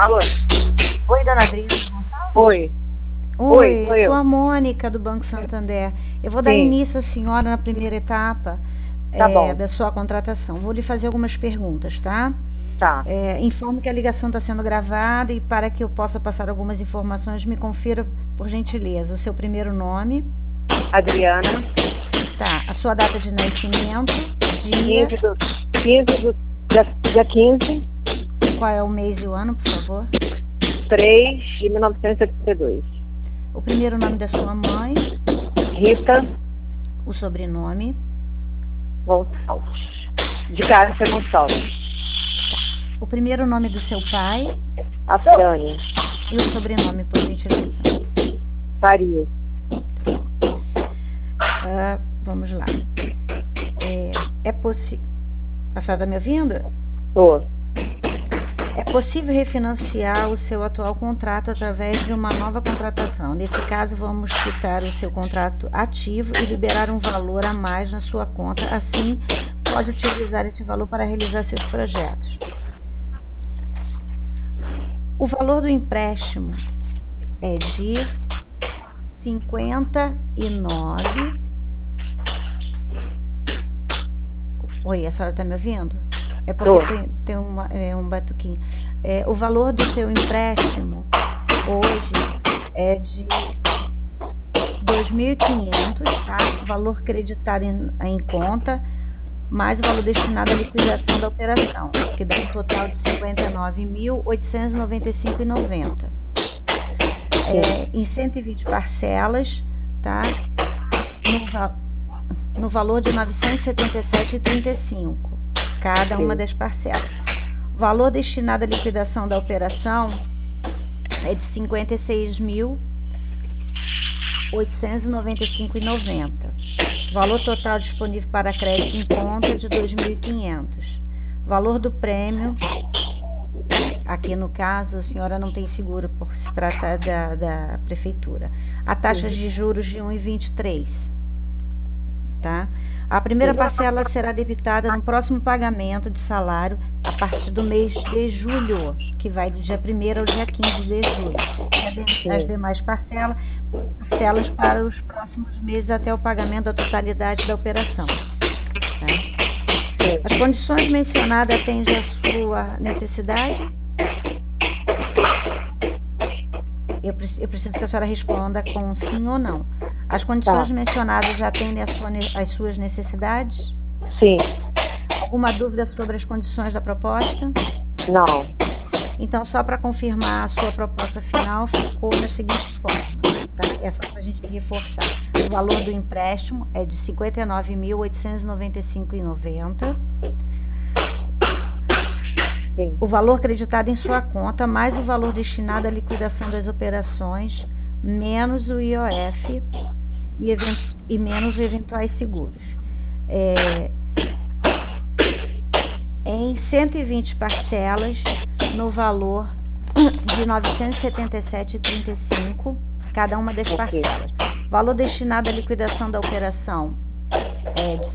Alô? Oi, dona Adriana. Oi. Oi, Sou sou eu. a Mônica do Banco Santander. Eu vou dar Sim, início à senhora na primeira etapa tá bom. da sua contratação. Vou lhe fazer algumas perguntas, tá? Tá. Informo que a ligação está sendo gravada e para que eu possa passar algumas informações, me confira, por gentileza, o seu primeiro nome, Adriana, tá? A sua data de nascimento, dia, 15 do, 15 do, dia 15, qual é o mês e o ano, por favor? 3 de 1972. O primeiro nome da sua mãe, Rita o sobrenome, Gonçalves. De Cássia Gonçalves. o primeiro nome do seu pai Afrânia. e o sobrenome, por gentileza. Farias. Vamos lá. É possível. A senhora está me ouvindo? Tô. É possível refinanciar o seu atual contrato através de uma nova contratação. Nesse caso, vamos quitar o seu contrato ativo e liberar um valor a mais na sua conta. Assim, pode utilizar esse valor para realizar seus projetos. O valor do empréstimo é de 59. Oi, a senhora está me ouvindo? É porque Tô. tem um batuquinho. O valor do seu empréstimo hoje é de 2.500, tá? O valor creditado em conta, mais o valor destinado à liquidação da operação, que dá um total de 59.895,90. Em 120 parcelas, tá? No valor de 977,35, cada uma das parcelas. O valor destinado à liquidação da operação é de 56.895,90. Valor total disponível para crédito em conta é de 2.500. Valor do prêmio, aqui no caso a senhora não tem seguro por se tratar da prefeitura. A taxa de juros de 1,23. Tá? A primeira parcela será debitada no próximo pagamento de salário a partir do mês de julho, que vai do dia 1º ao dia 15 de julho. E as demais parcelas para os próximos meses até o pagamento da totalidade da operação. Tá? As condições mencionadas atendem à sua necessidade? Eu preciso que a senhora responda com sim ou não. As condições mencionadas atendem às suas necessidades? Sim. Alguma dúvida sobre as condições da proposta? Não. Então, só para confirmar, a sua proposta final ficou da seguinte forma, tá? É só para a gente reforçar. O valor do empréstimo é de 59.895,90. Sim. O valor creditado em sua conta, mais o valor destinado à liquidação das operações, menos o IOF e menos eventuais seguros. Em 120 parcelas, no valor de 977,35, cada uma das parcelas. O valor destinado à liquidação da operação é de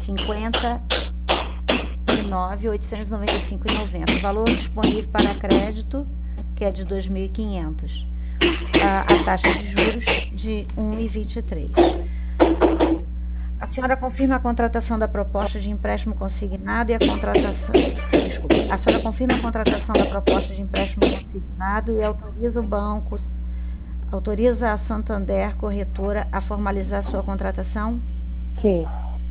59.895,90. O valor disponível para crédito, que é de 2.500. A taxa de juros de 1,23. A senhora confirma a contratação da proposta de empréstimo consignado e a contratação... Desculpa. A senhora confirma a contratação da proposta de empréstimo consignado e autoriza o banco, autoriza a Santander Corretora a formalizar sua contratação? Sim.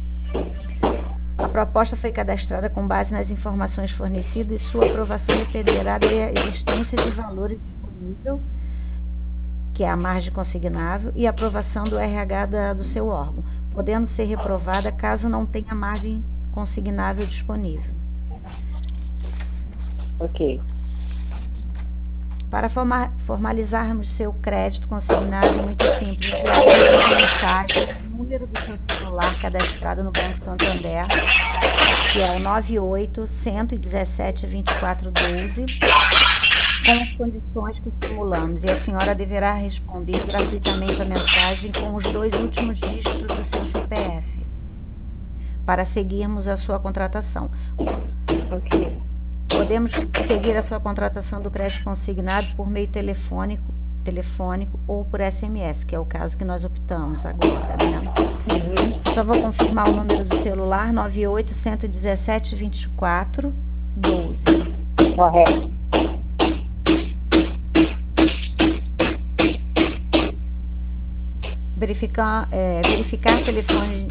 A proposta foi cadastrada com base nas informações fornecidas e sua aprovação dependerá da existência de valores disponível, que é a margem consignável, e aprovação do RH do seu órgão, podendo ser reprovada caso não tenha margem consignável disponível. Ok. Para formalizarmos seu crédito consignado é muito simples. Enviaremos uma mensagem no número do seu celular cadastrado no Banco Santander, que é o 98-117-2412, com as condições que simulamos, e a senhora deverá responder gratuitamente a mensagem com os 2 últimos dígitos do seu CPF, para seguirmos a sua contratação. Ok. Podemos seguir a sua contratação do crédito consignado por meio telefônico ou por SMS, que é o caso que nós optamos agora, né? Só vou confirmar o número do celular, 98-117-24-12. Correto. Verificar telefone.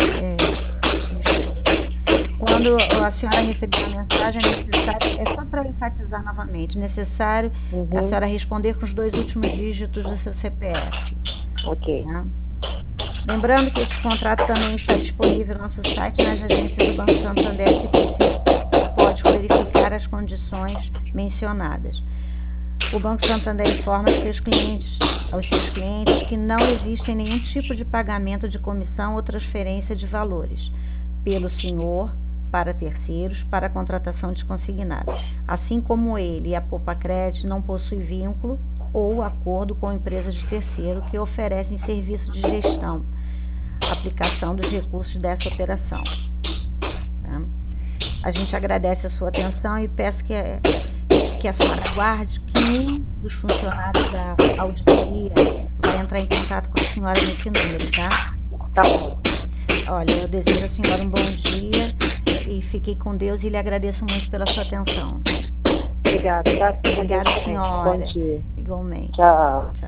Quando a senhora receber a mensagem, é necessário, é só para enfatizar novamente, necessário a senhora responder com os 2 últimos dígitos do seu CPF. Ok. Né? Lembrando que esse contrato também está disponível no nosso site, nas agências do Banco Santander, se você pode verificar as condições mencionadas. O Banco Santander informa aos seus clientes que não existe nenhum tipo de pagamento de comissão ou transferência de valores pelo senhor para terceiros para a contratação de consignado, assim como ele e a Popacred não possuem vínculo ou acordo com empresas de terceiro que oferecem serviço de gestão, aplicação dos recursos dessa operação. Tá? A gente agradece a sua atenção e peço que a senhora aguarde que um dos funcionários da auditoria vai entrar em contato com a senhora nesse número, tá? Tá bom. Olha, eu desejo à senhora um bom dia e fique com Deus e lhe agradeço muito pela sua atenção. Obrigada. Obrigada, senhora. Bom dia. Igualmente. Tchau.